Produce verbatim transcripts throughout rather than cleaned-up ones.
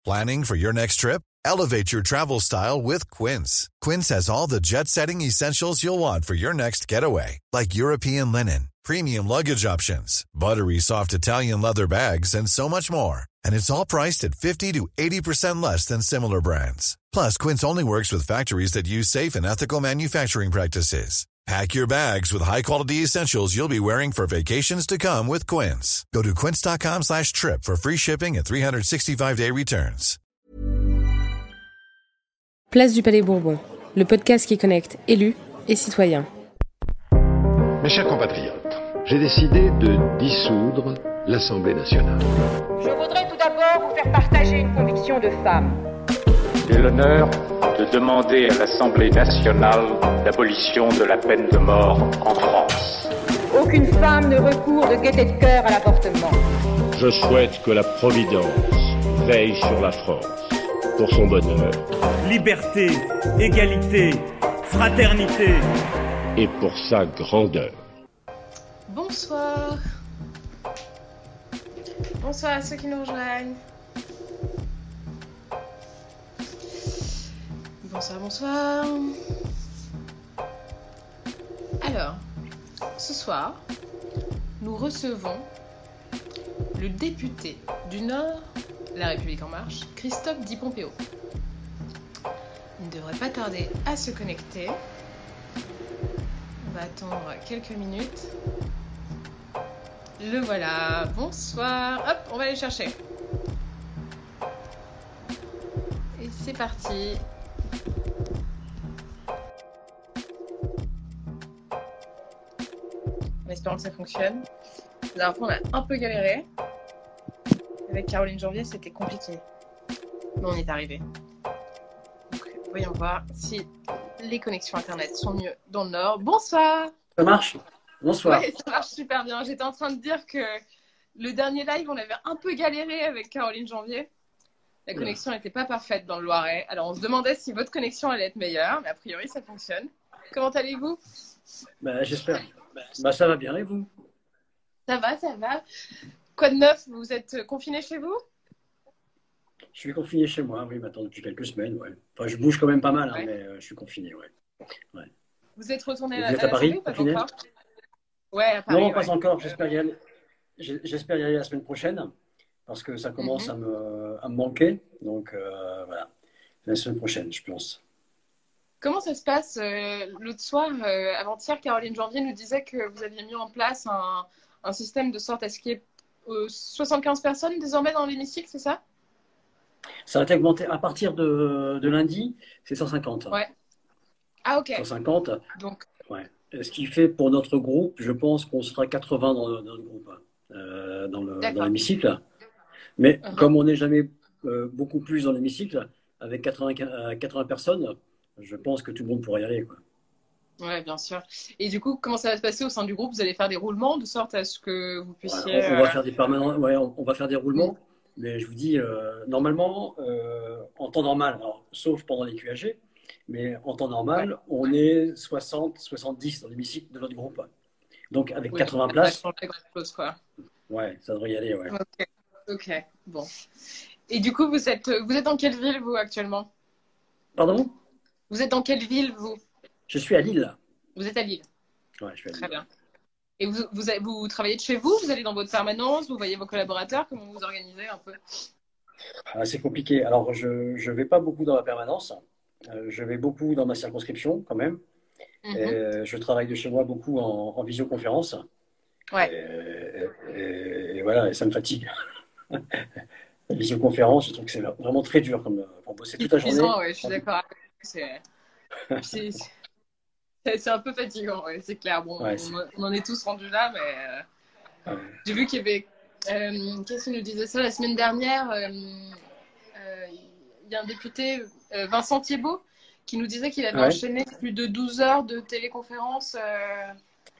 Planning for your next trip? Elevate your travel style with Quince. Quince has all the jet-setting essentials you'll want for your next getaway, like European linen, premium luggage options, buttery soft Italian leather bags, and so much more. And it's all priced at fifty to eighty percent less than similar brands. Plus, Quince only works with factories that use safe and ethical manufacturing practices. Pack your bags with high-quality essentials you'll be wearing for vacations to come with Quince. Go to quince.com slash trip for free shipping and three sixty-five day returns. Place du Palais Bourbon, le podcast qui connecte élus et citoyens. Mes chers compatriotes, j'ai décidé de dissoudre l'Assemblée nationale. Je voudrais tout d'abord vous faire partager une conviction de femme. J'ai l'honneur de demander à l'Assemblée nationale l'abolition de la peine de mort en France. Aucune femme ne recourt de gaieté de cœur à l'avortement. Je souhaite que la Providence veille sur la France, pour son bonheur. Liberté, égalité, fraternité. Et pour sa grandeur. Bonsoir. Bonsoir à ceux qui nous rejoignent. Bonsoir, bonsoir. Alors, ce soir, nous recevons le député du Nord, La République En Marche, Christophe Di Pompeo. Il ne devrait pas tarder à se connecter. On va attendre quelques minutes. Le voilà. Bonsoir. Hop, on va aller chercher. Et c'est parti. En espérant que ça fonctionne. La dernière fois, on a un peu galéré. Avec Caroline Janvier, c'était compliqué. Mais on y est arrivé. Donc, voyons voir si les connexions internet sont mieux dans le Nord. Bonsoir. Ça marche. Bonsoir. Ouais, ça marche super bien. J'étais en train de dire que le dernier live, on avait un peu galéré avec Caroline Janvier. La connexion n'était pas parfaite dans le Loiret. Alors, on se demandait si votre connexion allait être meilleure, mais a priori, ça fonctionne. Comment allez-vous ? Bah, j'espère. Bah, ça va bien, et vous ? Ça va, ça va. Quoi de neuf ? Vous êtes confiné chez vous ? Je suis confiné chez moi, oui, maintenant depuis quelques semaines, ouais. Enfin, je bouge quand même pas mal, hein, ouais. mais euh, je suis confiné, ouais. ouais. Vous êtes retourné à, vous êtes à, à Paris, la confiné ? Ouais, à Paris. Non, ouais. pas encore. J'espère y aller. J'espère y aller la semaine prochaine, parce que ça commence mm-hmm. à, me, à me manquer. Donc euh, voilà, la semaine prochaine, je pense. Comment ça se passe euh, l'autre soir, euh, avant-hier, Caroline Janvier nous disait que vous aviez mis en place un, un système de sorte à ce qu'il y ait euh, soixante-quinze personnes désormais dans l'hémicycle, c'est ça ? Ça va être augmenté à partir de, de lundi, c'est cent cinquante. Ouais. Ah, ok. cent cinquante. Donc. Ouais. Ce qui fait pour notre groupe, je pense qu'on sera quatre-vingts dans, dans le groupe, euh, dans, le, dans l'hémicycle. Mais uh-huh. comme on n'est jamais euh, beaucoup plus dans l'hémicycle, avec quatre-vingts, quatre-vingts personnes, je pense que tout le monde pourra y aller, quoi. Ouais, bien sûr. Et du coup, comment ça va se passer au sein du groupe ? Vous allez faire des roulements de sorte à ce que vous puissiez. Ouais, on, on va faire des permanents. Ouais, on, on va faire des roulements. Mmh. Mais je vous dis, euh, normalement, euh, en temps normal, alors, sauf pendant les Q A G, mais en temps normal, ouais. on est soixante, soixante-dix dans l'hémicycle de notre groupe. Donc, avec oui, quatre-vingts places. Chose, quoi. Ouais, ça devrait y aller, ouais. Ok, ok, bon. Et du coup, vous êtes, vous êtes dans quelle ville, vous, actuellement ? Pardon ? Vous êtes dans quelle ville, vous ? Je suis à Lille. Vous êtes à Lille ? Ouais, je suis à Lille. Très bien. Et vous, vous, vous travaillez de chez vous ? Vous allez dans votre permanence ? Vous voyez vos collaborateurs ? Comment vous organisez un peu ? ah, C'est compliqué. Alors, je ne vais pas beaucoup dans la permanence. Euh, je vais beaucoup dans ma circonscription, quand même. Mm-hmm. Et je travaille de chez moi beaucoup en, en visioconférence. Ouais. Et, et, et voilà, et ça me fatigue. La visioconférence, je trouve que c'est vraiment très dur comme, pour bosser toute la journée. Ouais, je suis d'accord. C'est, c'est, c'est, c'est un peu fatigant, ouais, c'est clair. Bon, ouais, c'est... On, on en est tous rendus là, mais euh, ouais. J'ai vu qu'il y avait. Euh, qu'est-ce qu'il nous disait ça la semaine dernière euh, euh, il y a un député, euh, Vincent Thiébaut, qui nous disait qu'il avait ouais. enchaîné plus de douze heures de téléconférence. Euh,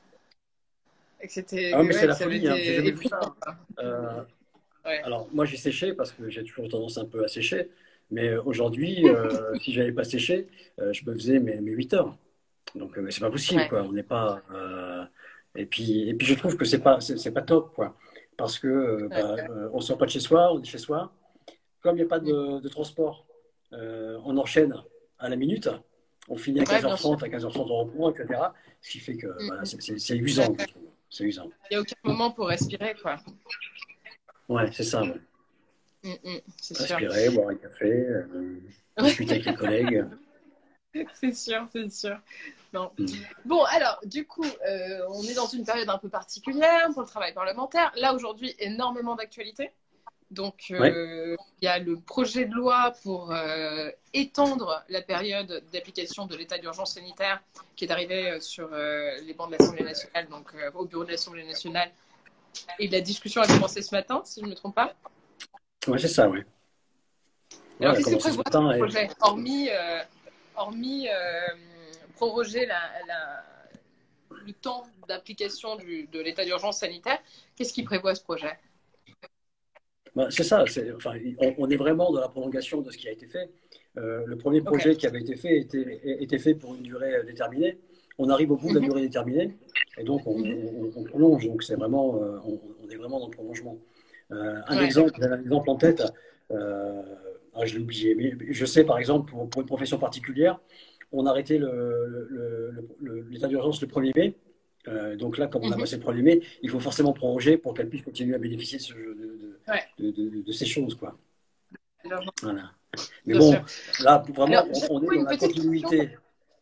et que c'était. Ah, mais ouais, c'est la que folie, hein, j'ai jamais vu ça. Euh, ouais. Alors, moi, j'ai séché parce que j'ai toujours tendance un peu à sécher. Mais aujourd'hui, euh, si je n'avais pas séché, euh, je me faisais mes, mes huit heures. Donc, euh, c'est pas possible, ouais. quoi. On n'est pas. Euh... Et puis, et puis, je trouve que c'est pas, c'est, c'est pas top, quoi. Parce que euh, bah, ouais. euh, on sort pas de chez soi, on est chez soi. comme il n'y a pas de, de transport, euh, on enchaîne à la minute. On finit à quinze heures trente, à quinze heures trente on reprend, et cetera. Ce qui fait que mm. voilà, c'est usant, je trouve. C'est usant. Il n'y a aucun moment pour respirer, quoi. Ouais, c'est ça. Ouais. Mm -mm, respirer, sûr. Boire un café, euh, discuter avec les collègues. C'est sûr, c'est sûr. Non. Mm. Bon, alors, du coup, euh, on est dans une période un peu particulière pour le travail parlementaire. Là, aujourd'hui, énormément d'actualités. Donc, euh, ouais. il y a le projet de loi pour euh, étendre la période d'application de l'état d'urgence sanitaire qui est arrivé sur euh, les bancs de l'Assemblée nationale, donc euh, au bureau de l'Assemblée nationale. Et la discussion a commencé ce matin, si je ne me trompe pas. Oui, c'est ça, oui. Alors, qu'est-ce que prévoit ce projet, et... hormis, euh, hormis euh, proroger la, la, le temps d'application de l'état d'urgence sanitaire, qu'est-ce qui prévoit ce projet? Ben, c'est ça, enfin, on, on est vraiment dans la prolongation de ce qui a été fait. Euh, le premier projet okay. qui avait été fait était, était fait pour une durée déterminée. On arrive au bout de la durée déterminée et donc on, on, on prolonge. Donc c'est vraiment, euh, on, on est vraiment dans le prolongement. Euh, un, ouais. exemple, un exemple en tête, euh, ah, je l'ai oublié, mais je sais par exemple pour, pour une profession particulière, on a arrêté l'état le, le, le, d'urgence le premier mai. Euh, donc là, comme on a passé le premier mai, il faut forcément prolonger pour qu'elle puisse continuer à bénéficier de, ce, de, de, ouais. de, de, de, de ces choses, quoi. Voilà. Mais Bien bon, sûr. Là, vraiment, Alors, on, on est dans la continuité. Question.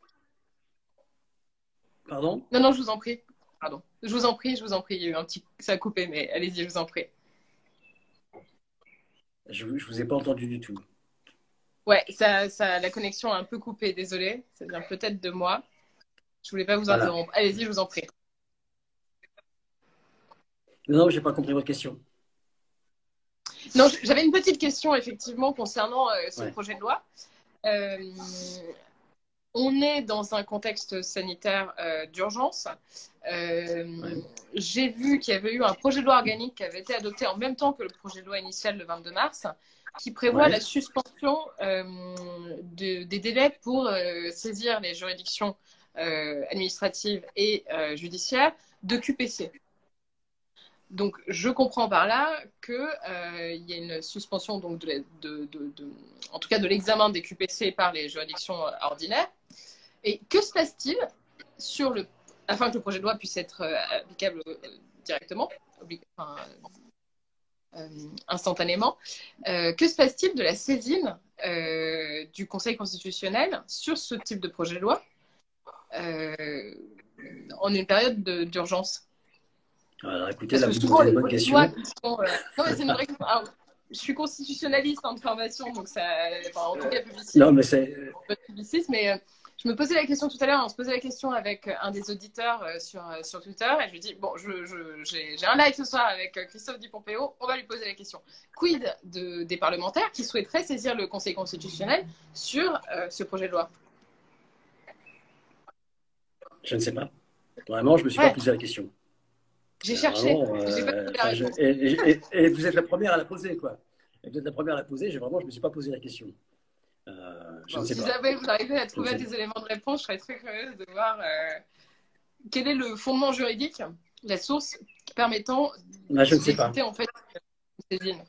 Pardon? Non, non, je vous en prie. Pardon. Je vous en prie, je vous en prie. Il y a eu un petit... Ça a coupé, mais allez-y, je vous en prie. Je ne vous ai pas entendu du tout. Ouais, ça, ça, la connexion a un peu coupé, désolé. Ça vient peut-être de moi. Je ne voulais pas vous voilà. interrompre. Allez-y, je vous en prie. Non, je n'ai pas compris votre question. Non, j'avais une petite question, effectivement, concernant euh, ce ouais. projet de loi. Euh, on est dans un contexte sanitaire euh, d'urgence. Euh, ouais. J'ai vu qu'il y avait eu un projet de loi organique qui avait été adopté en même temps que le projet de loi initial le vingt-deux mars, qui prévoit ouais. la suspension euh, de, des délais pour euh, saisir les juridictions Euh, administrative et euh, judiciaire de Q P C. Donc, je comprends par là qu'il euh, y a une suspension, donc, de, de, de, de, en tout cas de l'examen des Q P C par les juridictions ordinaires. Et que se passe-t-il sur le, afin que le projet de loi puisse être euh, applicable euh, directement, enfin, euh, instantanément, euh, que se passe-t-il de la saisine euh, du Conseil constitutionnel sur ce type de projet de loi Euh, en une période d'urgence? Alors écoutez, là, vous posez une bonne question. Sont, euh... non, mais c'est une vraie question. Alors, je suis constitutionnaliste en formation, donc ça, enfin, en tout cas publiciste. Non, mais c'est. Publiciste, mais euh, je me posais la question tout à l'heure. On se posait la question avec un des auditeurs euh, sur euh, sur Twitter, et je lui dis bon, je j'ai un live ce soir avec Christophe Dupont-Péo. On va lui poser la question. Quid de des parlementaires qui souhaiteraient saisir le Conseil constitutionnel sur euh, ce projet de loi? Je ne sais pas. Vraiment, je ne me suis ouais. pas posé la question. J'ai cherché. Euh, pas enfin, je, et, et, et vous êtes la première à la poser, quoi. Et vous êtes la première à la poser. Vraiment, je ne me suis pas posé la question. Euh, je bon, ne sais si pas. jamais vous arrivez à trouver des éléments de réponse, je serais très curieuse de voir euh, quel est le fondement juridique, la source permettant bah, d'éviter en fait une saisine.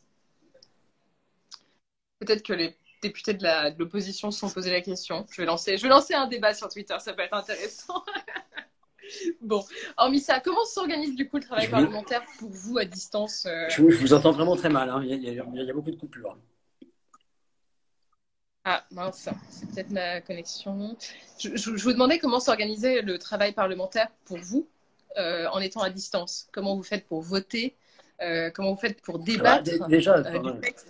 Peut-être que les députés de l'opposition se sont posé la question. Je vais, lancer, je vais lancer un débat sur Twitter, ça peut être intéressant. Bon, hormis ça, comment s'organise du coup le travail je parlementaire vous... pour vous à distance euh... je, vous, je vous entends vraiment très mal, hein. il, y a, il, y a, il y a beaucoup de coupures. Ah mince, c'est peut-être ma connexion. Je, je, je vous demandais comment s'organisait le travail parlementaire pour vous euh, en étant à distance. Comment vous faites pour voter, euh, comment vous faites pour débattre ah bah, déjà, euh, du texte.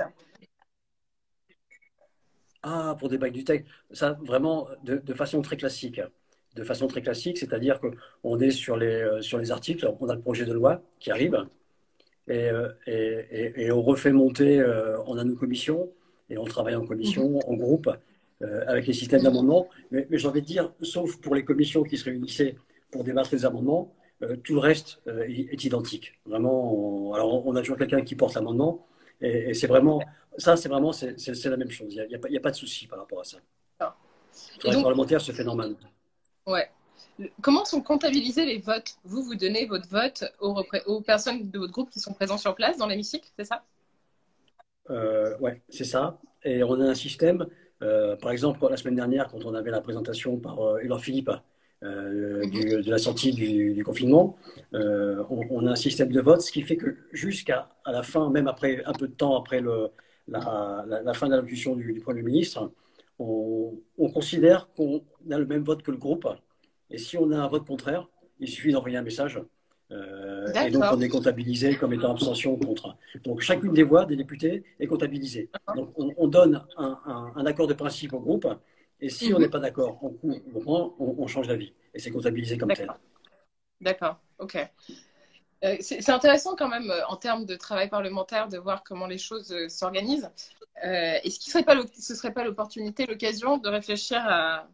Ah, pour débattre du texte, ça vraiment de, de façon très classique. De façon très classique, c'est-à-dire qu'on est sur les, euh, sur les articles, on a le projet de loi qui arrive et, euh, et, et, et on refait monter, euh, on a nos commissions et on travaille en commission, en groupe, euh, avec les systèmes d'amendements. Mais, mais j'ai envie de dire, sauf pour les commissions qui se réunissaient pour débattre les amendements, euh, tout le reste euh, est identique. Vraiment, on, alors on a toujours quelqu'un qui porte l'amendement et, et c'est vraiment. Ça, c'est vraiment c'est la même chose. Il n'y a, a, a pas de souci par rapport à ça. Le travail parlementaire se fait normal. Ouais. Comment sont comptabilisés les votes? Vous, vous donnez votre vote aux, aux personnes de votre groupe qui sont présentes sur place dans l'hémicycle, c'est ça? euh, ouais, c'est ça. Et on a un système, euh, par exemple, la semaine dernière, quand on avait la présentation par euh, Édouard Philippe euh, Mhm. du, de la sortie du, du confinement, euh, on, on a un système de vote, ce qui fait que jusqu'à à la fin, même après un peu de temps après le, la, la, la fin de l'allocution du, du Premier ministre, on, on considère qu'on a le même vote que le groupe. Et si on a un vote contraire, il suffit d'envoyer un message. Euh, et donc, on D'accord. est comptabilisé comme étant abstention ou contre. Donc, chacune des voix des députés est comptabilisée. Donc, on, on donne un, un, un accord de principe au groupe. Et si on Mhm. n'est pas d'accord, on, on, on, on change d'avis. Et c'est comptabilisé comme tel. D'accord. D'accord. OK. Euh, c'est c'est intéressant quand même euh, en termes de travail parlementaire de voir comment les choses euh, s'organisent. Euh, Est-ce qu'il serait pas le- ce serait pas l'opportunité, l'occasion de réfléchir à,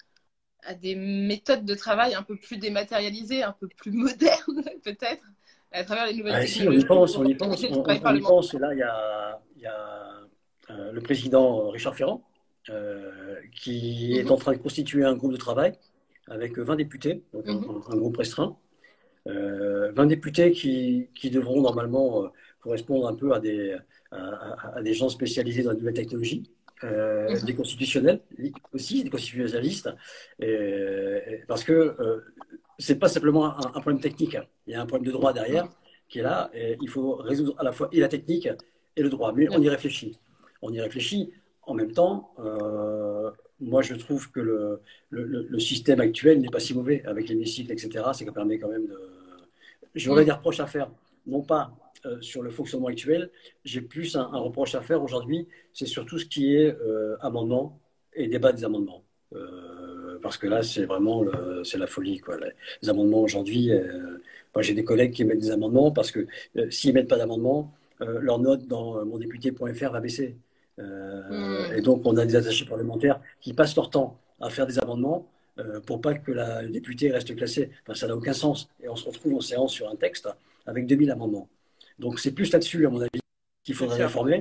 à des méthodes de travail un peu plus dématérialisées, un peu plus modernes peut-être, à travers les nouvelles Ah, si, on y technologies pense, pour on y pense, organiser le on, on- travail on y parlementaire? pense. Et là, il y a, il y a euh, le président Richard Ferrand euh, qui est Mhm. en train de constituer un groupe de travail avec vingt députés, donc un, Mhm. un- un groupe restreint. Euh, vingt députés qui, qui devront normalement euh, correspondre un peu à des, à, à- à des gens spécialisés dans la nouvelle technologie, euh, Mhm. des constitutionnels aussi, des constitutionnalistes, et- et- parce que euh, c'est pas simplement un, un problème technique, il y a un problème de droit derrière Mhm. qui est là, et il faut résoudre à la fois et la technique et le droit, mais Bien on y réfléchit. On y réfléchit. En même temps, euh, moi je trouve que le, le, le système actuel n'est pas si mauvais avec l'hémicycle, et cetera. C'est qui permet quand même de. J'aurais sûr. des reproches à faire, non pas euh, sur le fonctionnement actuel, j'ai plus un, un reproche à faire aujourd'hui, c'est sur tout ce qui est euh, amendement et débat des amendements. Euh, parce que là, c'est vraiment le, c'est la folie, quoi. Les, les amendements aujourd'hui, euh, moi j'ai des collègues qui mettent des amendements parce que euh, s'ils mettent pas d'amendement, euh, leur note dans mondéputé point F R va baisser. Euh, Mhm. et donc, on a des attachés parlementaires qui passent leur temps à faire des amendements euh, pour pas que la, le député reste classé. Enfin, ça n'a aucun sens. Et on se retrouve en séance sur un texte avec deux mille amendements. Donc, c'est plus là-dessus, à mon avis, qu'il Bien faudrait sûr. réformer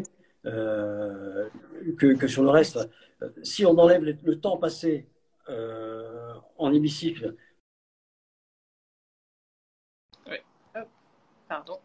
euh, que, que, sur le reste. Euh, Si on enlève le, le temps passé euh, en hémicycle. Oui. Hop, pardon.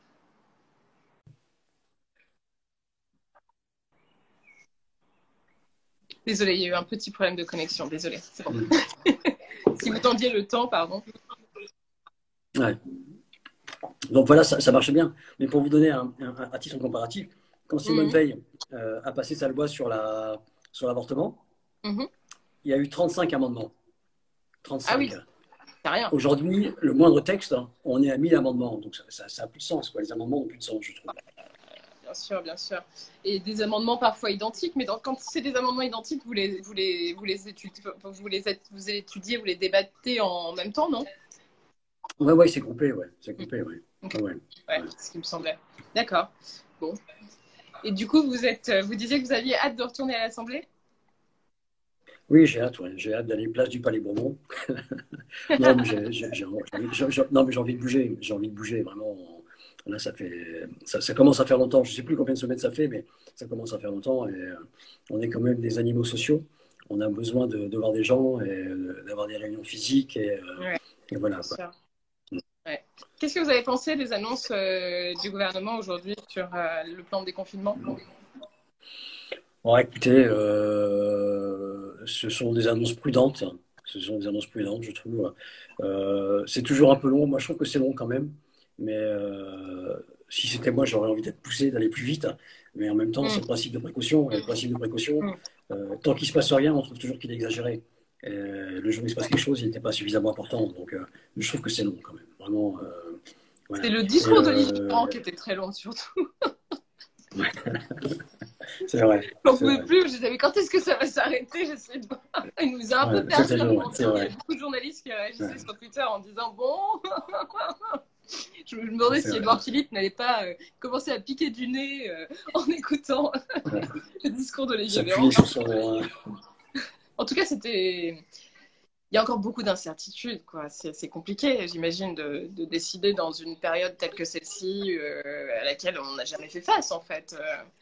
Désolée, il y a eu un petit problème de connexion. Désolée. C'est bon. Si vous tendiez le temps, pardon. Ouais. Donc voilà, ça, ça marche bien. Mais pour vous donner un, un, un titre comparatif, quand Simone Mhm. Veil euh, a passé sa loi sur, la, sur l'avortement, Mhm. il y a eu trente-cinq amendements. Ah oui, trente-cinq. c'est rien. Aujourd'hui, le moindre texte, hein, on est à mille amendements. Donc ça, ça, ça a plus de sens, quoi. Les amendements n'ont plus de sens, je trouve. Bien sûr, bien sûr. Et des amendements parfois identiques, mais dans, quand c'est des amendements identiques, vous les, vous les, vous les étudiez, vous les, vous les étudiez, vous les débattez en même temps, non? Ouais, ouais, c'est groupé, ouais. C'est groupé, ouais. Okay. Ouais, ouais. Ouais, c'est ce qui me semblait. D'accord. Bon. Et du coup, vous êtes, vous disiez que vous aviez hâte de retourner à l'Assemblée? Oui, j'ai hâte, ouais. J'ai hâte d'aller place du Palais Bourbon. non, mais j'ai, j'ai, j'ai, j'ai, j'ai, non, mais j'ai envie de bouger. J'ai envie de bouger, vraiment. Là, ça fait, ça, ça commence à faire longtemps. Je ne sais plus combien de semaines ça fait, mais ça commence à faire longtemps. Et euh, on est quand même des animaux sociaux. On a besoin de, de voir des gens et euh, d'avoir des réunions physiques. Et, euh, ouais, et voilà. bien Quoi. sûr. Ouais. Qu'est-ce que vous avez pensé des annonces euh, du gouvernement aujourd'hui sur euh, le plan de déconfinement? Bon, écoutez, euh, ce sont des annonces prudentes. Ce sont des annonces prudentes, je trouve. Euh, c'est toujours un peu long. Moi, je trouve que c'est long quand même. Mais euh, si c'était moi, j'aurais envie d'être poussé, d'aller plus vite. Mais en même temps, Mm. c'est le principe de précaution. Et le principe de précaution, Mm. euh, tant qu'il ne se passe rien, on trouve toujours qu'il est exagéré. Et le jour où il se passe quelque chose, il n'était pas suffisamment important. Donc, euh, je trouve que c'est long quand même. Vraiment. Euh, voilà. C'est le Et, discours d'Olivier euh, Véran qui était très long, surtout. c'est vrai. J'en C'est pouvais vrai. plus. Je disais, mais quand est-ce que ça va s'arrêter? J'essayais de voir. Il nous a un Ouais, peu ça, perdu c'est à un long, moment c'est donné. Il y vrai. a beaucoup de journalistes qui réagissaient Ouais. sur Twitter en disant, bon. Je me demandais C'est si vrai. Édouard Philippe n'allait pas euh, commencer à piquer du nez euh, en écoutant Ouais. le discours d'Olivier S'appuyer Véran. sur son. En tout cas, c'était. Il y a encore beaucoup d'incertitudes, quoi. C'est, c'est compliqué, j'imagine, de, de décider dans une période telle que celle-ci, euh, à laquelle on n'a jamais fait face, en fait.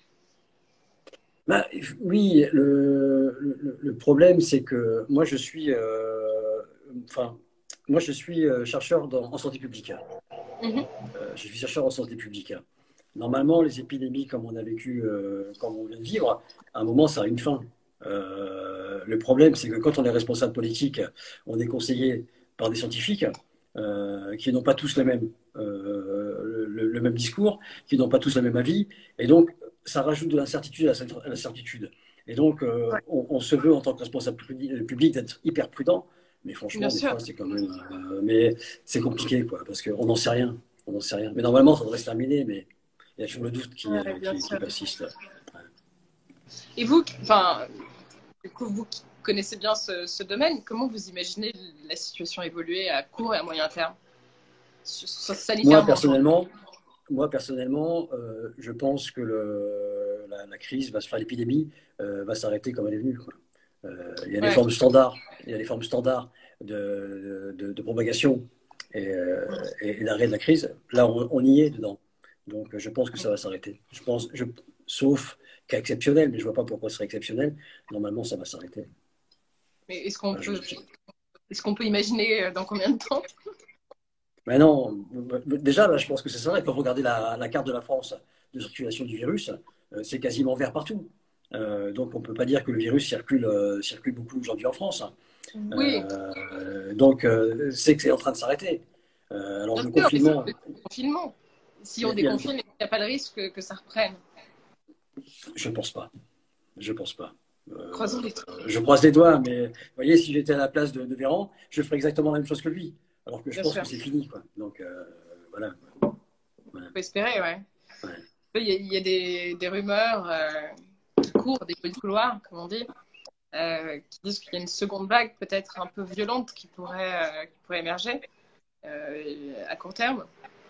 Bah, oui, le, le, le problème, c'est que moi, je suis, euh, enfin, moi, je suis euh, chercheur dans, en santé publique. Mm-hmm. Euh, je suis chercheur en santé publique. Normalement, les épidémies, comme on a vécu, euh, comme on vient de vivre, à un moment, ça a une fin. Euh, le problème, c'est que quand on est responsable politique, on est conseillé par des scientifiques euh, qui n'ont pas tous le même, euh, le, le même discours, qui n'ont pas tous le même avis, et donc ça rajoute de l'incertitude à l'incertitude. Et donc, euh, ouais. on, on se veut, en tant que responsable public, d'être hyper prudent, mais franchement, Bien des sûr. fois, c'est quand même... Euh, mais c'est compliqué, quoi, parce qu'on n'en sait rien. On n'en sait rien. Mais normalement, ça devrait se terminer, mais il y a toujours le doute qui, ouais, qui, qui persiste. Ouais. Et vous, enfin, du coup, vous qui connaissez bien ce, ce domaine, comment vous imaginez la situation évoluer à court et à moyen terme Moi, personnellement, moi, personnellement euh, je pense que le, la, la crise va se faire, l'épidémie euh, va s'arrêter comme elle est venue. Quoi. Euh, il y a des ouais. formes standards, il y a des formes standards de, de, de propagation et, euh, et, et d'arrêt de la crise. Là, on, on y est dedans. Donc, je pense que ça va s'arrêter. Je pense, je, sauf cas exceptionnel, mais je ne vois pas pourquoi ce serait exceptionnel. Normalement, ça va s'arrêter. Mais est-ce qu'on peut, est-ce qu'on peut imaginer dans combien de temps? Mais non, déjà, là, je pense que c'est ça. Quand vous regardez la, la carte de la France de circulation du virus, euh, c'est quasiment vert partout. Euh, donc, on ne peut pas dire que le virus circule, euh, circule beaucoup aujourd'hui en France. Oui. Euh, donc, euh, c'est que c'est en train de s'arrêter. Euh, alors, le confinement... le confinement. Si on déconfine, il n'y a pas de risque que, que ça reprenne. Je ne pense pas. Je ne pense pas. Euh, Croisons les doigts. Je croise les doigts, mais vous voyez, si j'étais à la place de, de Véran, je ferais exactement la même chose que lui. Alors que je Bien pense sûr. que c'est fini, quoi. Donc, euh, voilà. voilà. On peut espérer, ouais. ouais. Il y a, il y a des, des rumeurs euh, qui courent, des bruits de couloir, comme on dit, euh, qui disent qu'il y a une seconde vague, peut-être un peu violente, qui pourrait, euh, qui pourrait émerger euh, à court terme.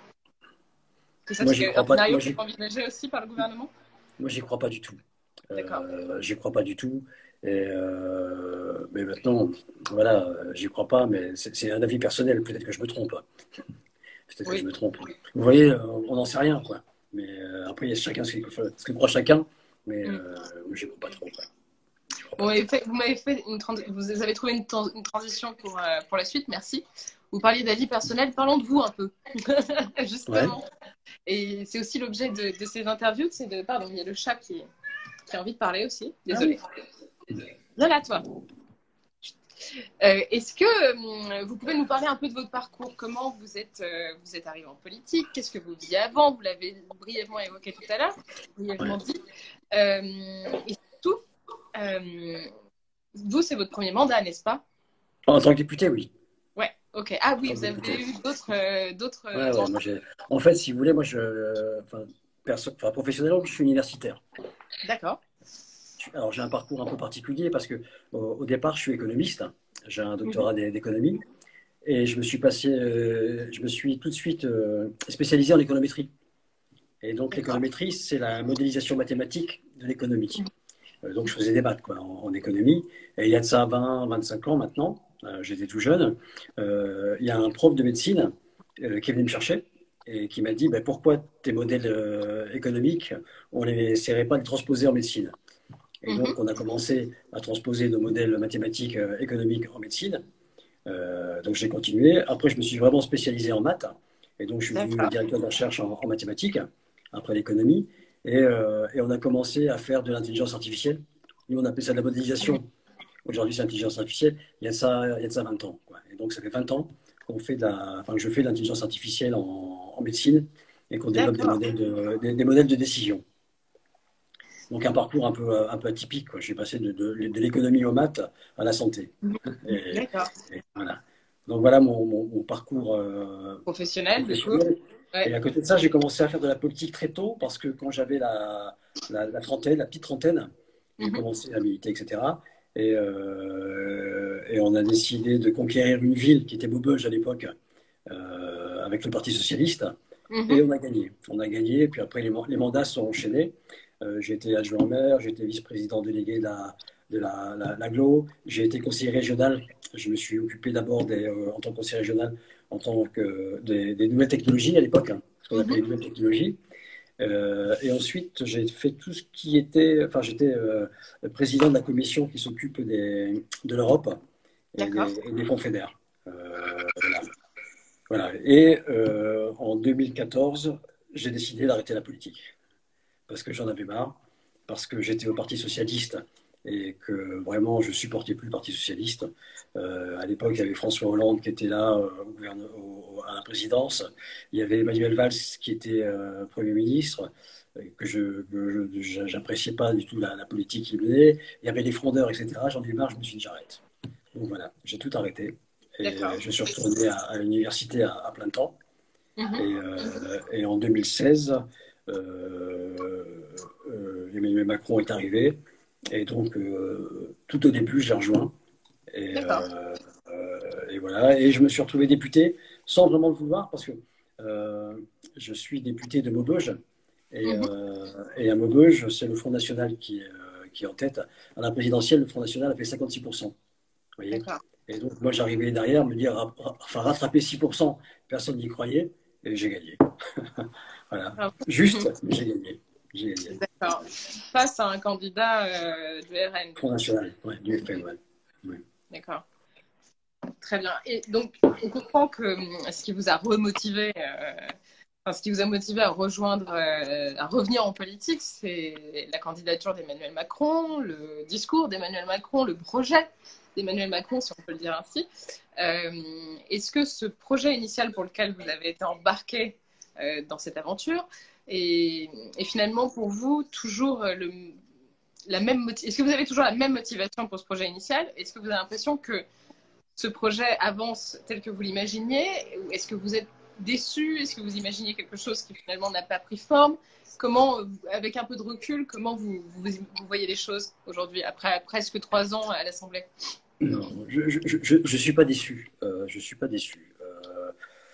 C'est ça, c'est un scénario qui est envisagé aussi par le gouvernement? Moi, j'y crois pas du tout. D'accord. Euh, j'y crois pas du tout. Et euh, mais maintenant, voilà, j'y crois pas, mais c'est un avis personnel. Peut-être que je me trompe. Peut-être oui. que je me trompe. Vous voyez, on n'en sait rien, quoi. Mais euh, après, il y a chacun ce que, ce que croit chacun. Mais mm. euh, j'y crois pas trop. Quoi. Bon, fait, vous m'avez fait une vous avez trouvé une, une transition pour, euh, pour la suite. Merci. Vous parliez d'avis personnel. Parlons de vous un peu, justement. Ouais. Et c'est aussi l'objet de, de ces interviews. C'est de, pardon, il y a le chat qui, qui a envie de parler aussi. Désolée. Ah oui. Viens là, toi. Euh, Est-ce que euh, vous pouvez nous parler un peu de votre parcours? Comment vous êtes, euh, vous êtes arrivé en politique? Qu'est-ce que vous faisiez avant? Vous l'avez brièvement évoqué tout à l'heure, brièvement ouais. dit. Euh, et surtout, euh, vous, c'est votre premier mandat, n'est-ce pas? En tant que député, oui. Ouais, ok. Ah oui, vous avez eu d'autres... Euh, d'autres ouais, ouais, moi, en fait, si vous voulez, moi, je, euh, enfin, perso... enfin, professionnellement, je suis universitaire. D'accord. Alors, j'ai un parcours un peu particulier parce que au, au départ, je suis économiste. J'ai un doctorat mmh. d'économie et je me suis passé, euh, je me suis tout de suite euh, spécialisé en économétrie. Et donc, l'économétrie, c'est la modélisation mathématique de l'économie. Mmh. Euh, donc, je faisais des maths quoi, en, en économie. Et il y a de ça vingt, vingt-cinq ans maintenant, euh, j'étais tout jeune. Euh, il y a un prof de médecine euh, qui est venu me chercher et qui m'a dit bah, pourquoi tes modèles euh, économiques, on ne les essaierait pas de transposer en médecine. Et donc, on a commencé à transposer nos modèles mathématiques euh, économiques en médecine. Euh, donc, j'ai continué. Après, je me suis vraiment spécialisé en maths. Et donc, je suis devenu directeur de recherche en, en mathématiques, après l'économie. Et, euh, et on a commencé à faire de l'intelligence artificielle. Nous, on appelle ça de la modélisation. Aujourd'hui, c'est l'intelligence artificielle. Il y a de ça, il y a de ça vingt ans. Quoi. Et donc, ça fait vingt ans qu'on fait de la, enfin, que je fais de l'intelligence artificielle en, en médecine et qu'on développe des modèles, de, des, des modèles de décision. Donc, un parcours un peu, un peu atypique. Quoi. Je suis passé de, de, de l'économie aux maths à la santé. Et, D'accord. Et voilà. Donc, voilà mon, mon, mon parcours euh, professionnel. professionnel. Du coup. Ouais. Et à côté de ça, j'ai commencé à faire de la politique très tôt parce que quand j'avais la, la, la trentaine, la petite trentaine, j'ai mm-hmm. commencé à militer, et cetera. Et, euh, et on a décidé de conquérir une ville qui était Maubeuge à l'époque euh, avec le Parti socialiste. Mm-hmm. Et on a gagné. On a gagné. Et puis après, les, les mandats sont enchaînés. Euh, j'ai été adjoint au maire, j'ai été vice-président délégué de la, de la, la, l'Aglo, j'ai été conseiller régional. Je me suis occupé d'abord des, euh, en tant que conseiller régional en tant que des, des nouvelles technologies à l'époque, hein, ce qu'on appelait les nouvelles technologies. Euh, et ensuite, j'ai fait tout ce qui était, enfin, j'étais euh, président de la commission qui s'occupe des, de l'Europe et des, et des fonds fédères. Euh, voilà. voilà. Et euh, en deux mille quatorze, j'ai décidé d'arrêter la politique. Parce que j'en avais marre, parce que j'étais au Parti socialiste et que vraiment je supportais plus le Parti socialiste. Euh, à l'époque, il y avait François Hollande qui était là euh, au gouverne- au- à la présidence. Il y avait Manuel Valls qui était euh, Premier ministre, euh, que je que je- j'appréciais pas du tout la, la politique qu'il menait. Il y avait les frondeurs, et cetera. J'en ai eu marre, je me suis dit j'arrête. Donc voilà, j'ai tout arrêté. Et D'accord. je suis retourné à, à l'université à, à plein temps. Mhm. Et, euh, et en deux mille seize, euh, euh, Emmanuel Macron est arrivé. Et donc, euh, tout au début, je l'ai rejoint. Et, euh, euh, et voilà. Et je me suis retrouvé député sans vraiment le vouloir parce que euh, je suis député de Maubeuge. Et, Mhm. euh, et à Maubeuge, c'est le Front National qui est, euh, qui est en tête. À la présidentielle, le Front National a fait cinquante-six pour cent. Vous voyez ? D'accord. Et donc, moi, j'arrivais derrière, me dire, ra- ra- enfin, rattraper six pour cent, personne n'y croyait, et j'ai gagné. Voilà. Ah. Juste, mais j'ai gagné. J'ai gagné. D'accord. Face à un candidat euh, du R N. Front National, ouais, du F M, ouais. Ouais. D'accord. Très bien. Et donc, on comprend que hum, ce qui vous a remotivé, euh, enfin, ce qui vous a motivé à rejoindre, euh, à revenir en politique, c'est la candidature d'Emmanuel Macron, le discours d'Emmanuel Macron, le projet d'Emmanuel Macron, si on peut le dire ainsi. Euh, Est-ce que ce projet initial pour lequel vous avez été embarqué euh, dans cette aventure est, est finalement pour vous toujours le, la même motivation? Est-ce que vous avez toujours la même motivation pour ce projet initial? Est-ce que vous avez l'impression que ce projet avance tel que vous l'imaginiez? Ou est-ce que vous êtes déçu? Est-ce que vous imaginez quelque chose qui finalement n'a pas pris forme? Comment, avec un peu de recul, comment vous, vous, vous voyez les choses aujourd'hui, après presque trois ans à l'Assemblée? Non, je ne je, je, je suis pas déçu. Euh, je suis pas déçu. Euh,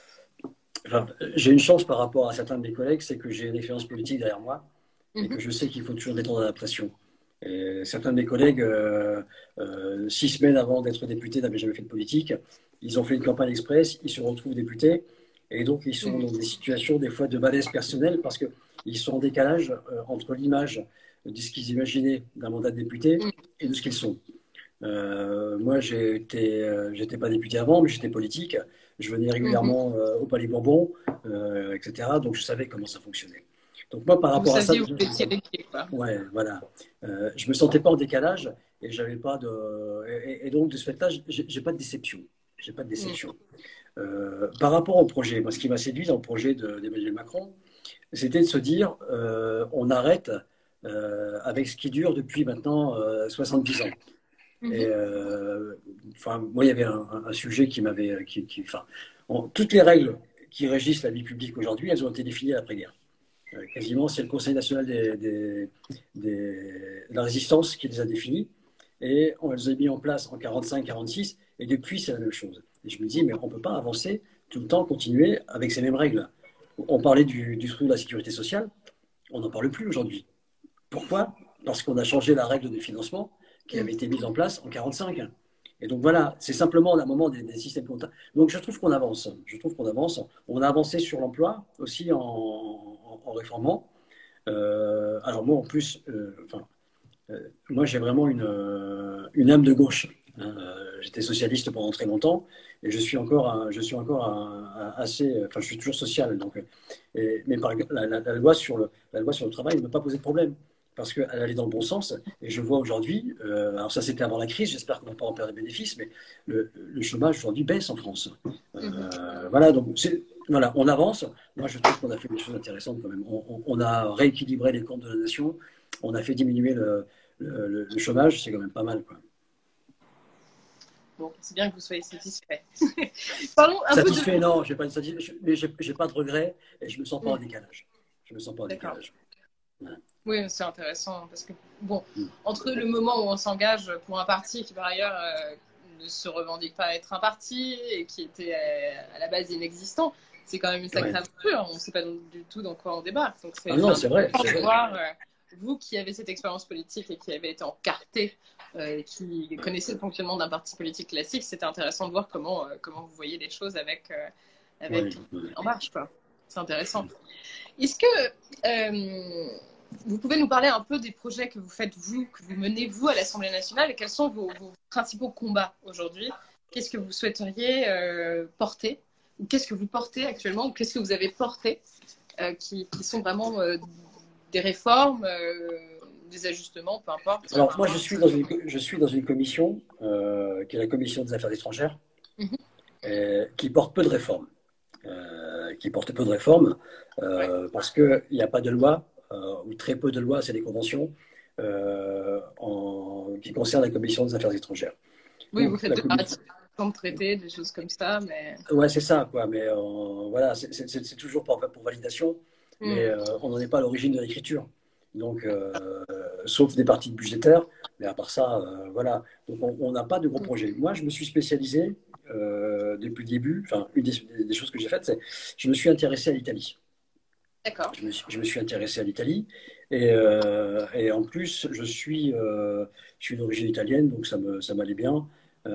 enfin, j'ai une chance par rapport à certains de mes collègues, c'est que j'ai une expérience politique derrière moi et que je sais qu'il faut toujours détendre la pression. Et certains de mes collègues, euh, euh, six semaines avant d'être député, n'avaient jamais fait de politique. Ils ont fait une campagne express, ils se retrouvent députés. Et donc, ils sont dans des situations, des fois, de malaise personnel parce qu'ils sont en décalage euh, entre l'image de ce qu'ils imaginaient d'un mandat de député et de ce qu'ils sont. Euh, moi, j'étais, euh, j'étais pas député avant, mais j'étais politique. Je venais régulièrement euh, au Palais Bourbon, euh, et cetera. Donc, je savais comment ça fonctionnait. Donc, moi, par rapport vous à ça, saviez où vous étiez l'équipe, quoi. Ouais, voilà. Euh, je me sentais pas en décalage et j'avais pas de. Et, et donc, de ce fait-là, j'ai, j'ai pas de déception. J'ai pas de déception. Mmh. Euh, par rapport au projet, moi, ce qui m'a séduit dans le projet de, d'Emmanuel Macron, c'était de se dire, euh, on arrête euh, avec ce qui dure depuis maintenant euh, soixante-dix ans. Et euh, enfin, moi, il y avait un, un sujet qui m'avait, qui, qui, enfin, en, toutes les règles qui régissent la vie publique aujourd'hui, elles ont été définies à l'après-guerre. Euh, quasiment, c'est le Conseil national des, des, des, de la résistance qui les a définies, et on les a mis en place en quarante-cinq quarante-six, et depuis, c'est la même chose. Et je me dis, mais on ne peut pas avancer tout le temps, continuer avec ces mêmes règles. On parlait du, du trou de la sécurité sociale, on n'en parle plus aujourd'hui. Pourquoi? Parce qu'on a changé la règle de financement qui avait été mise en place en quarante-cinq. Et donc voilà, c'est simplement un moment des, des systèmes comptables. Donc je trouve qu'on avance. Je trouve qu'on avance. On a avancé sur l'emploi aussi en, en, en réformant. Euh, alors moi en plus, euh, enfin, euh, moi j'ai vraiment une, euh, une âme de gauche. Euh, j'étais socialiste pendant très longtemps et je suis encore, un, je suis encore un, un, assez, enfin je suis toujours social. Donc, et, mais par, la, la, la, loi sur le, la loi sur le travail ne m'a pas posé de problème, parce qu'elle allait dans le bon sens. Et je vois aujourd'hui, euh, alors ça c'était avant la crise, j'espère qu'on ne va pas en perdre des bénéfices, mais le, le chômage aujourd'hui baisse en France. Euh, mmh. Voilà, donc voilà, on avance. Moi je trouve qu'on a fait des choses intéressantes quand même. On, on, on a rééquilibré les comptes de la nation, on a fait diminuer le, le, le, le chômage, c'est quand même pas mal, quoi. Bon, c'est bien que vous soyez satisfait. Parlons un satisfait, peu de... non, j'ai pas, mais j'ai, j'ai pas de regrets et je me sens pas mmh. en décalage. Je me sens pas en D'accord. décalage. Ouais. Oui, c'est intéressant parce que, bon, entre le moment où on s'engage pour un parti qui, par ailleurs, euh, ne se revendique pas être un parti et qui était euh, à la base inexistant, c'est quand même une sacrée ouais. aventure. On ne sait pas du tout dans quoi on débarque. Donc, c'est ah non, c'est vrai. C'est de voir, euh, vous qui avez cette expérience politique et qui avez été encarté, euh, et qui connaissez le fonctionnement d'un parti politique classique, c'était intéressant de voir comment, euh, comment vous voyez les choses avec, euh, avec ouais. En Marche, quoi. C'est intéressant. Est-ce que euh, vous pouvez nous parler un peu des projets que vous faites, vous, que vous menez, vous, à l'Assemblée nationale, et quels sont vos, vos principaux combats aujourd'hui? Qu'est-ce que vous souhaiteriez euh, porter? Ou qu'est-ce que vous portez actuellement? Ou qu'est-ce que vous avez porté euh, qui, qui sont vraiment euh, des réformes, euh, des ajustements, peu importe. Alors moi, je suis dans une, je suis dans une commission euh, qui est la commission des affaires étrangères, mm-hmm. et, qui porte peu de réformes. Euh, qui porte peu de réformes euh, ouais. parce qu'il n'y a pas de loi, euh, ou très peu de lois, c'est des conventions euh, en, qui concernent la commission des affaires étrangères. Oui, donc, vous faites des commission... de traités, des choses comme ça, mais... Ouais, c'est ça, quoi, mais euh, voilà, c'est, c'est, c'est toujours pour, pour validation, mm. mais euh, on n'en est pas à l'origine de l'écriture. Donc, euh, sauf des parties budgétaires, mais à part ça, euh, voilà. Donc, on n'a pas de gros projets. Moi, je me suis spécialisé euh, depuis le début. Enfin, une des, des choses que j'ai faites, c'est je me suis intéressé à l'Italie. D'accord. Je me suis, je me suis intéressé à l'Italie. Et, euh, et en plus, je suis, euh, je suis d'origine italienne, donc ça, me, ça m'allait bien.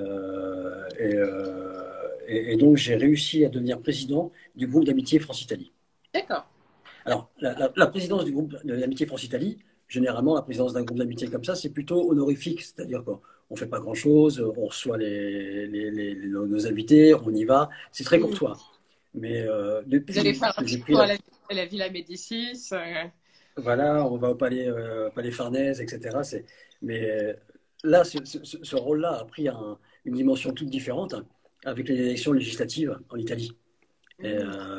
Euh, et, euh, et, et donc, j'ai réussi à devenir président du groupe d'amitié France-Italie. D'accord. Alors, la, la, la présidence du groupe d'amitié France-Italie, généralement, la présidence d'un groupe d'amitié comme ça, c'est plutôt honorifique, c'est-à-dire qu'on ne fait pas grand-chose, on reçoit les, les, les, les, nos invités, on y va, c'est très courtois. Mais euh, depuis... Vous allez faire un petit tour à la, à la Villa Médicis. Euh... Voilà, on va au Palais, euh, Palais Farnèse, et cetera. C'est... Mais là, ce, ce, ce rôle-là a pris un, une dimension toute différente avec les élections législatives en Italie. Et,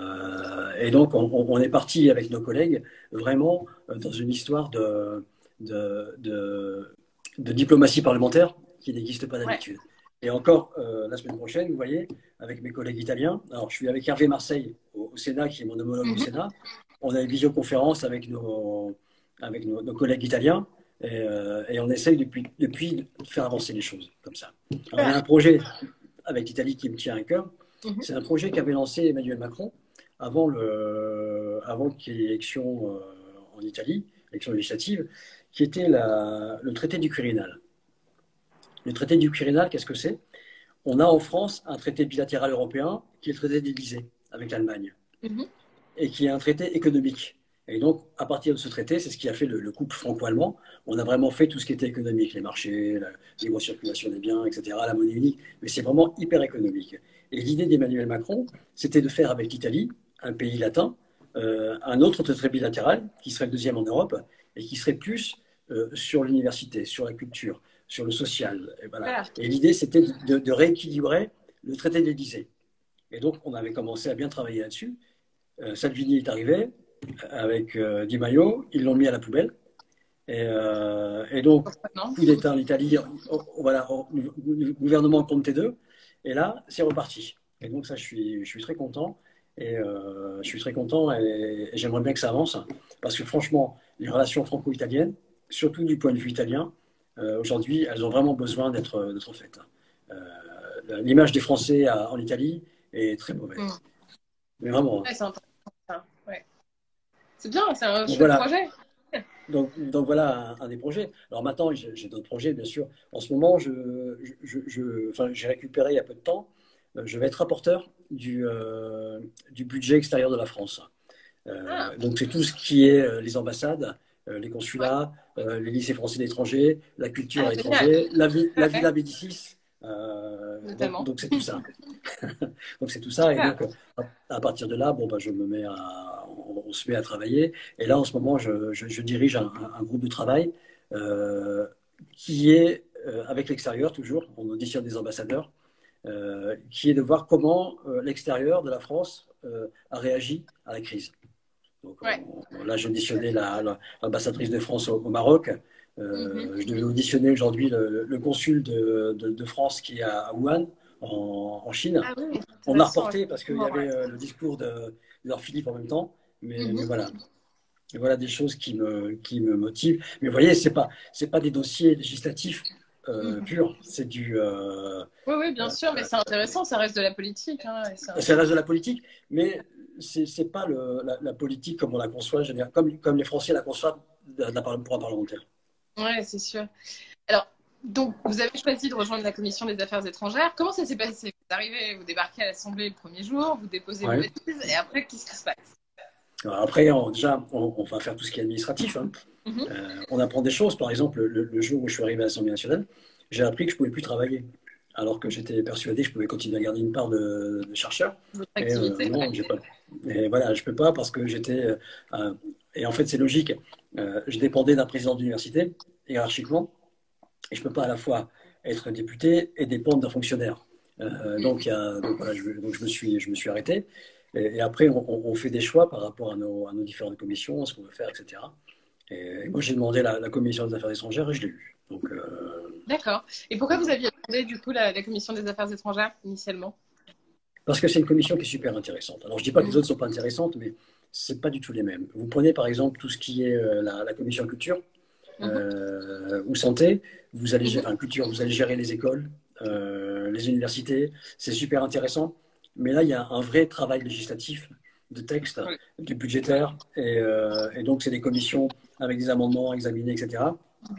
euh, et donc, on, on est parti avec nos collègues vraiment dans une histoire de, de, de, de diplomatie parlementaire qui n'existe pas d'habitude. Ouais. Et encore, euh, la semaine prochaine, vous voyez, avec mes collègues italiens, alors je suis avec Hervé Marseille au, au Sénat, qui est mon homologue mm-hmm. au Sénat. On a une visioconférence avec nos, avec nos, nos collègues italiens et, euh, et on essaye depuis, depuis de faire avancer les choses comme ça. Alors, il y a un projet avec l'Italie qui me tient à cœur. C'est un projet qu'avait lancé Emmanuel Macron avant, le, avant qu'il y ait l'élection euh, en Italie, l'élection législative, qui était la, le traité du Quirinal. Le traité du Quirinal, qu'est-ce que c'est? On a en France un traité bilatéral européen qui est le traité d'Élysée avec l'Allemagne, mm-hmm. et qui est un traité économique. Et donc, à partir de ce traité, c'est ce qui a fait le, le couple franco-allemand. On a vraiment fait tout ce qui était économique, les marchés, la libre circulation des biens, et cetera, la monnaie unique, mais c'est vraiment hyper économique. Et l'idée d'Emmanuel Macron, c'était de faire avec l'Italie, un pays latin, euh, un autre traité bilatéral, qui serait le deuxième en Europe, et qui serait plus euh, sur l'université, sur la culture, sur le social. Et, voilà. Et l'idée, c'était de, de rééquilibrer le traité d'Élysée. Et donc, on avait commencé à bien travailler là-dessus. Euh, Salvini est arrivé avec euh, Di Maio, ils l'ont mis à la poubelle. Et, euh, et donc, coup d'État en Italie, oh, voilà, oh, gouvernement Conte deux. Et là, c'est reparti. Et donc ça, je suis, je suis très content. Et euh, je suis très content et, et j'aimerais bien que ça avance. Parce que franchement, les relations franco-italiennes, surtout du point de vue italien, euh, aujourd'hui, elles ont vraiment besoin d'être, d'être faites. Euh, l'image des Français à, en Italie est très mauvaise. Mmh. Mais vraiment. Ouais, c'est intéressant. Ouais. C'est bien, c'est un chouette voilà. projet. Donc, donc voilà un, un des projets. Alors maintenant, j'ai, j'ai d'autres projets, bien sûr. En ce moment, je, je, je, enfin, j'ai récupéré il y a peu de temps. Je vais être rapporteur du, euh, du budget extérieur de la France. Euh, ah. Donc c'est tout ce qui est euh, les ambassades, euh, les consulats, ouais. euh, les lycées français d'étrangers, la culture ah, à l'étranger, la, vi- la Villa Médicis. Euh, donc, donc c'est tout ça. donc c'est tout ça. Et donc à, à partir de là, bon, bah, je me mets à, on, on se met à travailler. Et là, en ce moment, je, je, je dirige un, un groupe de travail euh, qui est euh, avec l'extérieur toujours. On auditionne des ambassadeurs, euh, qui est de voir comment euh, l'extérieur de la France euh, a réagi à la crise. Donc, ouais. on, là, j'ai auditionné la, la, l'ambassadrice de France au, au Maroc. Euh, mm-hmm. Je devais auditionner aujourd'hui le, le consul de, de, de France qui est à Wuhan, en, en Chine. Ah oui, on a reporté parce qu'il y avait euh, le discours de, de leur Philippe en même temps. Mais, mm-hmm. mais voilà. Et voilà des choses qui me, qui me motivent. Mais vous voyez, ce n'est pas, c'est pas des dossiers législatifs euh, mm-hmm. purs. C'est du. Euh, oui, oui, bien euh, sûr, mais c'est intéressant, ça reste de la politique. Hein, et ça... ça reste de la politique, mais ce n'est pas le, la, la politique comme on la conçoit, je veux dire, comme, comme les Français la conçoivent d'un, d'un, pour un parlementaire. Oui, c'est sûr. Alors, donc, vous avez choisi de rejoindre la commission des affaires étrangères. Comment ça s'est passé? Vous arrivez, vous débarquez à l'Assemblée le premier jour, vous déposez ouais. vos bêtises, et après, qu'est-ce qui se passe? Alors après, on, déjà, on, on va faire tout ce qui est administratif. Hein. Mm-hmm. Euh, on apprend des choses. Par exemple, le, le jour où je suis arrivé à l'Assemblée nationale, j'ai appris que je ne pouvais plus travailler. alors que j'étais persuadé que je pouvais continuer à garder une part de, de chercheur. Et, euh, non, j'ai pas. Et voilà, je peux pas parce que j'étais. Euh, et en fait, c'est logique. Euh, je dépendais d'un président d'université, hiérarchiquement, et je peux pas à la fois être député et dépendre d'un fonctionnaire. Euh, donc, il y a, donc, voilà, je, donc je me suis, je me suis arrêté. Et, et après, on, on fait des choix par rapport à nos, à nos différentes commissions, à ce qu'on veut faire, et cetera. Et, et moi, j'ai demandé la, la commission des affaires étrangères et je l'ai eue. Donc. Euh, D'accord. Et pourquoi vous aviez demandé du coup la, la commission des affaires étrangères initialement? Parce que c'est une commission qui est super intéressante. Alors je ne dis pas que les autres ne sont pas intéressantes, mais ce n'est pas du tout les mêmes. Vous prenez par exemple tout ce qui est euh, la, la commission culture euh, ou santé, vous allez, enfin, culture, vous allez gérer les écoles, euh, les universités, c'est super intéressant. Mais là, il y a un vrai travail législatif de texte, du budgétaire, et, euh, et donc c'est des commissions avec des amendements examinés, et cetera.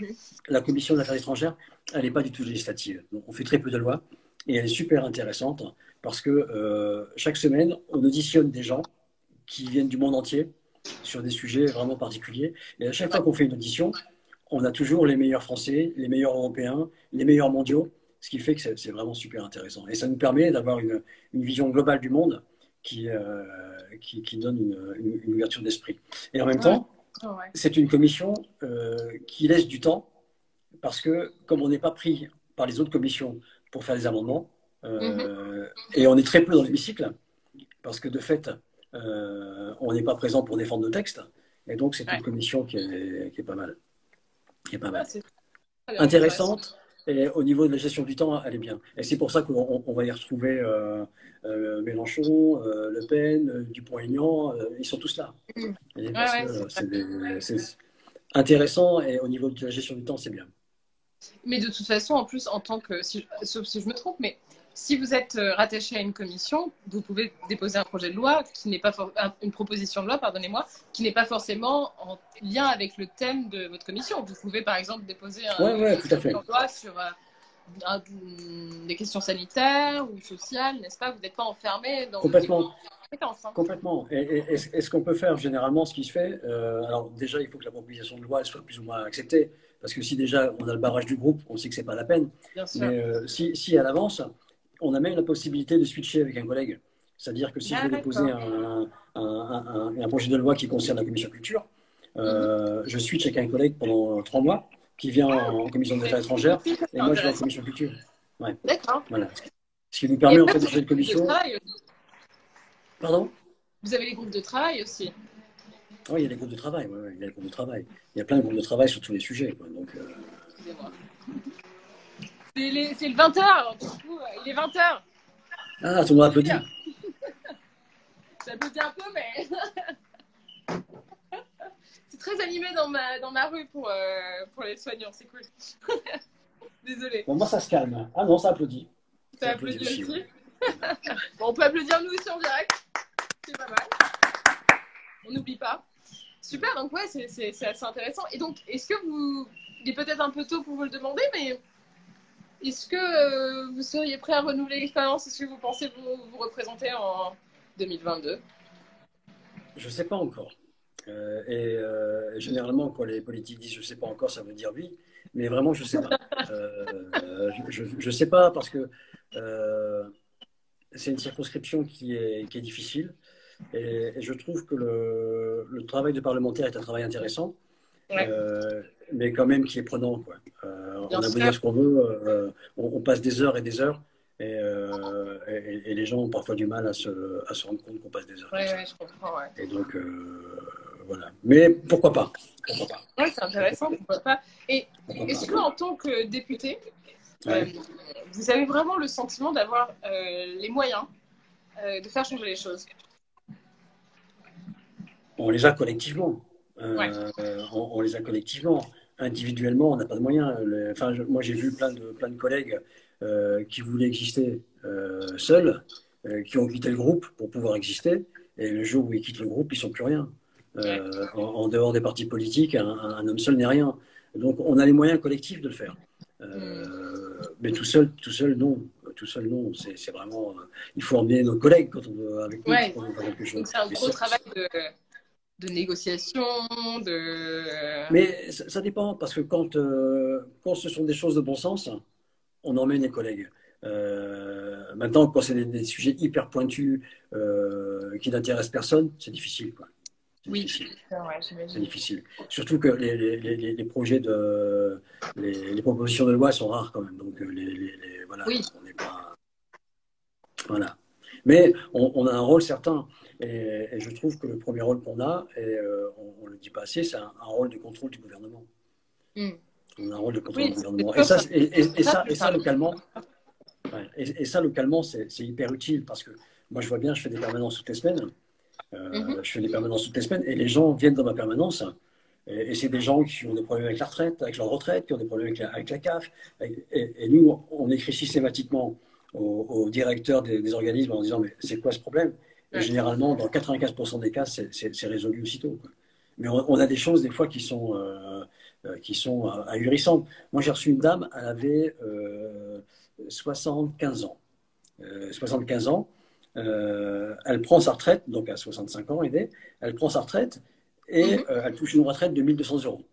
La commission des affaires étrangères, elle n'est pas du tout législative. Donc, on fait très peu de lois et elle est super intéressante parce que euh, chaque semaine, on auditionne des gens qui viennent du monde entier sur des sujets vraiment particuliers. Et à chaque fois qu'on fait une audition, on a toujours les meilleurs Français, les meilleurs Européens, les meilleurs mondiaux, ce qui fait que c'est, c'est vraiment super intéressant. Et ça nous permet d'avoir une, une vision globale du monde qui, euh, qui, qui donne une, une, une ouverture d'esprit. Et en même temps, c'est une commission euh, qui laisse du temps parce que comme on n'est pas pris par les autres commissions pour faire des amendements, euh, mm-hmm. et on est très peu dans l'hémicycle parce que de fait, euh, on n'est pas présent pour défendre nos textes. Et donc, c'est ouais. une commission qui est, qui est pas mal. Qui est pas mal. Ah, intéressante. Et au niveau de la gestion du temps, elle est bien. Et c'est pour ça qu'on on va y retrouver euh, euh, Mélenchon, euh, Le Pen, euh, Dupont-Aignan. Euh, ils sont tous là. Mmh. Et parce ouais, que ouais, c'est, des, c'est intéressant et au niveau de la gestion du temps, c'est bien. Mais de toute façon, en plus, en tant que, si, sauf si je me trompe, mais si vous êtes rattaché à une commission, vous pouvez déposer un projet de loi qui n'est pas for... une proposition de loi, pardonnez-moi, qui n'est pas forcément en lien avec le thème de votre commission. Vous pouvez par exemple déposer un ouais, ouais, projet de loi sur euh, un, des questions sanitaires ou sociales, n'est-ce pas? Vous n'êtes pas enfermé dans complètement. Compétences, hein. Complètement. Et, et, et, et ce qu'on peut faire généralement, ce qui se fait, euh, alors déjà, il faut que la proposition de loi elle soit plus ou moins acceptée, parce que si déjà on a le barrage du groupe, on sait que c'est pas la peine. Bien sûr. Mais euh, si, si elle avance, on a même la possibilité de switcher avec un collègue. C'est-à-dire que si ah, je veux déposer un, un, un, un projet de loi qui concerne la commission culture, euh, mm-hmm. je switch avec un collègue pendant trois mois qui vient ah, en commission des affaires étrangères et moi je vais en commission culture. Ouais. D'accord. Voilà. Ce qui nous permet en fait de changer de commission. Pardon? Vous avez les groupes de travail aussi? Oui, il y a les groupes de travail. Ouais, ouais, il y a les groupes de travail. Il y a plein de groupes de travail sur tous les sujets. Quoi. Donc, euh... Excusez-moi. C'est, les, c'est le vingt heures, du coup, il est vingt heures. Ah, tout le monde applaudit. J'applaudis un peu, mais c'est très animé dans ma, dans ma rue pour, euh, pour les soignants, c'est cool. Désolée. Bon, moi, ça se calme. Ah non, ça applaudit. Ça, ça applaudit aussi, aussi. Ouais. Bon, on peut applaudir nous aussi en direct. C'est pas mal. On n'oublie pas. Super, donc ouais, c'est, c'est, c'est assez intéressant. Et donc, est-ce que vous... Il est peut-être un peu tôt pour vous le demander, mais... Est-ce que euh, vous seriez prêt à renouveler l'expérience? Est-ce que vous pensez vous, vous représenter en deux mille vingt-deux? Je ne sais pas encore. Euh, et euh, généralement, quand les politiques disent « je ne sais pas encore », ça veut dire oui. Mais vraiment, je ne sais pas. Euh, je ne sais pas parce que euh, c'est une circonscription qui est, qui est difficile. Et, et je trouve que le, le travail de parlementaire est un travail intéressant. Ouais. Euh, mais quand même qui est prenant, quoi. Euh, on a beau dire ce qu'on veut, euh, on, on passe des heures et des heures, et, euh, et, et les gens ont parfois du mal à se, à se rendre compte qu'on passe des heures. Oui, ouais, je comprends, ouais. Et donc, euh, voilà. Mais pourquoi pas, pourquoi pas. Oui, c'est intéressant, pourquoi pas. Et pourquoi est-ce qu'en tant que député, ouais. euh, vous avez vraiment le sentiment d'avoir euh, les moyens euh, de faire changer les choses? On les a collectivement. Euh, ouais. on, on les a collectivement. Individuellement, on n'a pas de moyens. Le, enfin, je, moi, j'ai vu plein de, plein de collègues euh, qui voulaient exister euh, seuls, euh, qui ont quitté le groupe pour pouvoir exister. Et le jour où ils quittent le groupe, ils ne sont plus rien. Euh, ouais. en, en dehors des partis politiques, un, un homme seul n'est rien. Donc, on a les moyens collectifs de le faire. Euh, mmh. Mais tout seul, tout seul, non. Tout seul, non. C'est, c'est vraiment. Euh, il faut emmener nos collègues quand on veut avec nous. Ouais. Quand on veut quelque chose. Donc, c'est un gros ça, travail de. de négociation, de... Mais ça, ça dépend, parce que quand, euh, quand ce sont des choses de bon sens, on emmène les collègues. Euh, maintenant, quand c'est des, des sujets hyper pointus euh, qui n'intéressent personne, c'est difficile, quoi. C'est oui, difficile. Ouais, c'est difficile. Surtout que les, les, les, les projets de les, les propositions de loi sont rares quand même. Donc les, les, les voilà, oui. on n'est pas voilà. Mais on, on a un rôle certain. Et, et je trouve que le premier rôle qu'on a, et euh, on ne le dit pas assez, c'est un, un rôle de contrôle du gouvernement. Mm. On a un rôle de contrôle oui, du gouvernement. Et ça, et, et, et ça, et ça localement, ouais, et, et ça localement, c'est, c'est hyper utile parce que moi, je vois bien, je fais des permanences toutes les semaines. Euh, mm-hmm. Je fais des permanences toutes les semaines et les gens viennent dans ma permanence et, et c'est des gens qui ont des problèmes avec la retraite, avec leur retraite, qui ont des problèmes avec la, avec la C A F. Et, et, et nous, on écrit systématiquement au, au directeur des, des organismes en disant mais c'est quoi ce problème? Et généralement, dans quatre-vingt-quinze pour cent des cas, c'est, c'est, c'est résolu aussitôt, quoi. Mais on, on a des choses des fois qui sont, euh, euh, qui sont ahurissantes. Moi, j'ai reçu une dame, elle avait euh, soixante-quinze ans. Euh, soixante-quinze ans. Euh, elle prend sa retraite, donc à soixante-cinq ans, aidée, elle prend sa retraite et mm-hmm. euh, elle touche une retraite de mille deux cents euros.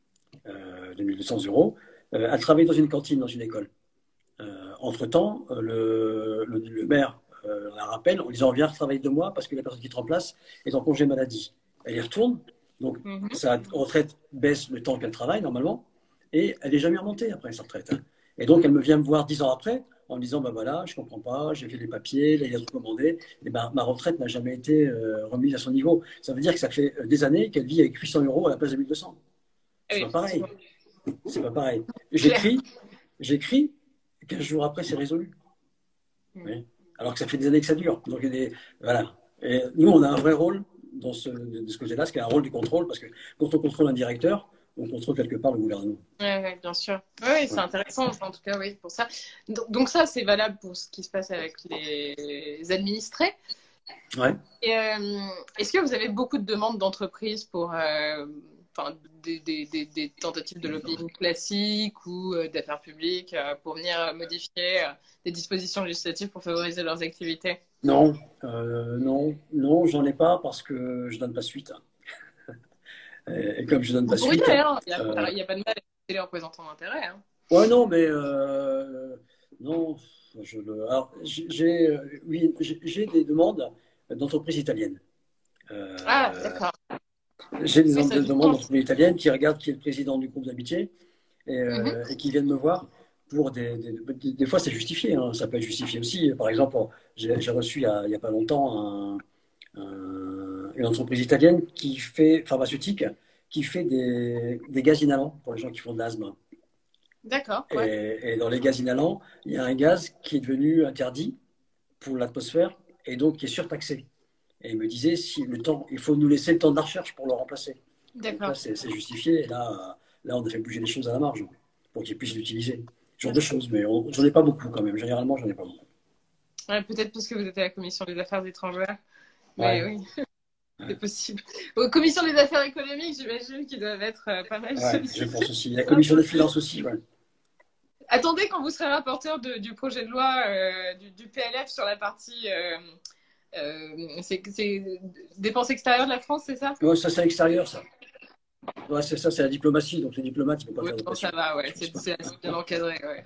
Euh, de mille deux cents euros. Euh, elle travaille dans une cantine, dans une école. Euh, entre-temps, le, le, le maire euh, la rappelle en disant viens travailler deux mois parce que la personne qui te remplace est en congé maladie. Elle y retourne, donc mm-hmm. sa retraite baisse le temps qu'elle travaille normalement et elle n'est jamais remontée après sa retraite. Hein. Et donc elle me vient me voir dix ans après en me disant bah voilà, je comprends pas, j'ai fait les papiers, là il y a tout commandé, et ben ma retraite n'a jamais été euh, remise à son niveau. Ça veut dire que ça fait des années qu'elle vit avec huit cents euros à la place de mille deux cents. C'est oui, pas pareil. C'est pas pareil. J'écris, j'écris, quinze jours après c'est résolu. Mm. Oui. Alors que ça fait des années que ça dure. Donc il y a des, voilà. Et nous on a un vrai rôle dans ce, de ce côté-là, ce qui est un rôle du contrôle, parce que quand on contrôle un directeur, on contrôle quelque part le gouvernement. Oui, ouais, bien sûr. Oui, ouais. C'est intéressant, en tout cas, oui, pour ça. Donc ça, c'est valable pour ce qui se passe avec les administrés. Ouais. Et, euh, est-ce que vous avez beaucoup de demandes d'entreprises pour euh, enfin, des, des, des, des tentatives de lobbying classiques ou euh, d'affaires publiques euh, pour venir modifier euh, des dispositions législatives pour favoriser leurs activités? Non, euh, non, non, j'en ai pas parce que je donne pas suite. Et, et comme je donne pas oui, suite. Il n'y a, euh, a pas de mal à les représentants d'intérêt. Hein. Ouais, non, mais euh, non, je le. Alors, j'ai, oui, j'ai des demandes d'entreprises italiennes. Euh, ah, d'accord. J'ai des oui, demandes d'entreprises italiennes qui regardent qui est le président du groupe d'amitié et, euh, mm-hmm. et qui viennent me voir pour des. Des, des, des fois, c'est justifié, hein, ça peut être justifié aussi. Par exemple, j'ai, j'ai reçu il n'y a, a pas longtemps un. un une entreprise italienne qui fait, pharmaceutique, qui fait des, des gaz inhalants pour les gens qui font de l'asthme. D'accord. Ouais. Et, et dans les gaz inhalants, il y a un gaz qui est devenu interdit pour l'atmosphère et donc qui est surtaxé. Et il me disait, si le temps, il faut nous laisser le temps de la recherche pour le remplacer. D'accord. Donc là, c'est, c'est justifié. Et là, là, on a fait bouger les choses à la marge pour qu'ils puissent l'utiliser. Ce genre de choses, mais on, j'en ai pas beaucoup quand même. Généralement, j'en ai pas beaucoup. Ouais, peut-être parce que vous êtes à la Commission des Affaires étrangères. Mais ouais. Oui. C'est possible. Aux commissions des affaires économiques, j'imagine qu'ils doivent être euh, pas mal. Ouais, je pense aussi. La commission des finances aussi, ouais. Attendez, quand vous serez rapporteur de, du projet de loi euh, du, du P L F sur la partie euh, euh, c'est, c'est dépenses extérieures de la France, c'est ça? Ouais, ça c'est à l'extérieur, ça. Ouais, c'est ça, c'est la diplomatie. Donc les diplomates, ils ne peuvent pas ouais, faire de non, ça va, ouais. C'est, c'est assez bien encadré, ouais.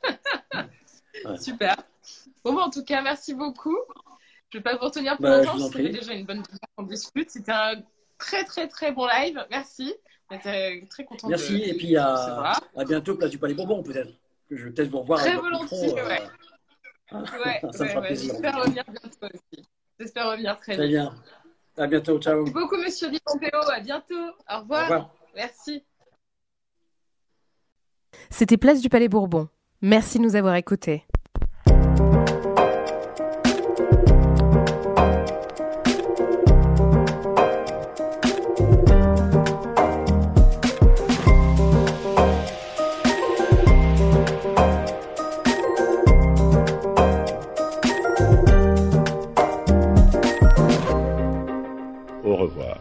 Ouais. Super. Bon, bah, en tout cas, merci beaucoup. Je ne vais pas vous retenir plus bah, longtemps, c'était déjà une bonne demi-heure qu'on discute. C'était un très, très, très bon live. Merci. J'étais très contente. Merci. De... Et puis, à, à bientôt, Place du Palais Bourbon, peut-être. Que je vais peut-être vous revoir. Très volontiers, micro, ouais. Euh... ouais, ça ouais, me ouais. plaisir. J'espère revenir bientôt aussi. J'espère revenir très, très vite. Très bien. À bientôt. Ciao. Merci beaucoup, monsieur Di Pompeo. À bientôt. Au revoir. Au revoir. Merci. C'était Place du Palais Bourbon. Merci de nous avoir écoutés. Au revoir.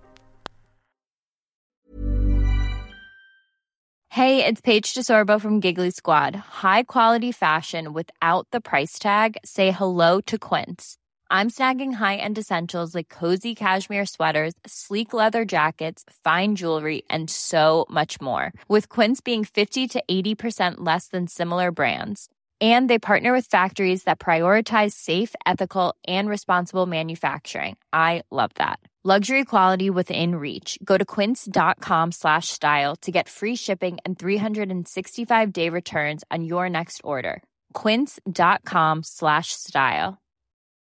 Hey, it's Paige DeSorbo from Giggly Squad. High quality fashion without the price tag. Say hello to Quince. I'm snagging high-end essentials like cozy cashmere sweaters, sleek leather jackets, fine jewelry, and so much more. With Quince being fifty to eighty percent less than similar brands. And they partner with factories that prioritize safe, ethical, and responsible manufacturing. I love that. Luxury quality within reach. Go to quince.com slash style to get free shipping and three sixty-five day returns on your next order. Quince.com slash style.